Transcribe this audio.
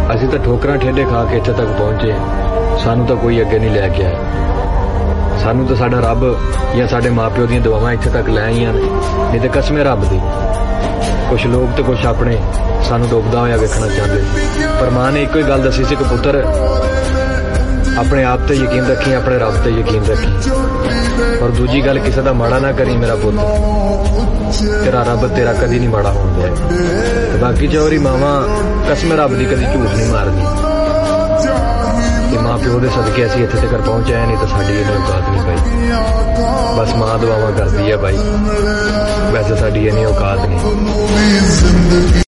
ਅਸੀਂ ਤਾਂ ਠੋਕਰਾਂ ਠੇਡੇ ਖਾ ਕੇ ਇੱਥੇ ਤੱਕ ਪਹੁੰਚੇ, ਸਾਨੂੰ ਤਾਂ ਕੋਈ ਅੱਗੇ ਨਹੀਂ ਲੈ ਕੇ ਆਇਆ। ਸਾਨੂੰ ਤਾਂ ਸਾਡਾ ਰੱਬ ਜਾਂ ਸਾਡੇ ਮਾਪਿਓ ਦੀਆਂ ਦੁਆਵਾਂ ਇੱਥੇ ਤੱਕ ਲੈ ਆਈਆਂ ਨੇ, ਨਹੀਂ ਤੇ ਕਸਮੇ ਰੱਬ ਦੀ। ਕੁਛ ਲੋਕ ਤੇ ਕੁਛ ਆਪਣੇ ਸਾਨੂੰ ਡੁੱਬਦਾ ਹੋਇਆ ਵੇਖਣਾ ਚਾਹੁੰਦੇ ਸੀ, ਪਰ ਮਾਂ ਨੇ ਇੱਕੋ ਹੀ ਗੱਲ ਦੱਸੀ ਸੀ ਕਿ ਪੁੱਤਰ ਆਪਣੇ ਆਪ ਤੇ ਯਕੀਨ ਰੱਖੀ, ਆਪਣੇ ਰੱਬ ਤੇ ਯਕੀਨ ਰੱਖੀ, ਔਰ ਦੂਜੀ ਗੱਲ ਕਿਸੇ ਦਾ ਮਾੜਾ ਨਾ ਕਰੀ ਮੇਰਾ ਪੁੱਤ, ਤੇਰਾ ਰੱਬ ਤੇਰਾ ਕਦੀ ਨਹੀਂ ਮਾੜਾ ਹੋਣ ਦਿਆ। ਤੇ ਬਾਕੀ ਚੋਰੀ ਮਾਵਾਂ ਕਸਮ ਰੱਬ ਦੀ ਕਦੀ ਝੂਠ ਨਹੀਂ ਮਾਰਦੀ। ਮਾਂ ਪਿਓ ਦੇ ਸਦਕੇ ਅਸੀਂ ਇੱਥੇ ਤੱਕ ਪਹੁੰਚ ਆਏ, ਨਹੀਂ ਤਾਂ ਸਾਡੀ ਇਹ ਔਕਾਤ ਨਹੀਂ ਭਾਈ। ਬਸ ਮਾਂ ਦੁਆਵਾਂ ਕਰਦੀ ਹੈ ਭਾਈ, ਵੈਸੇ ਸਾਡੀ ਇਹ ਔਕਾਤ ਨਹੀਂ।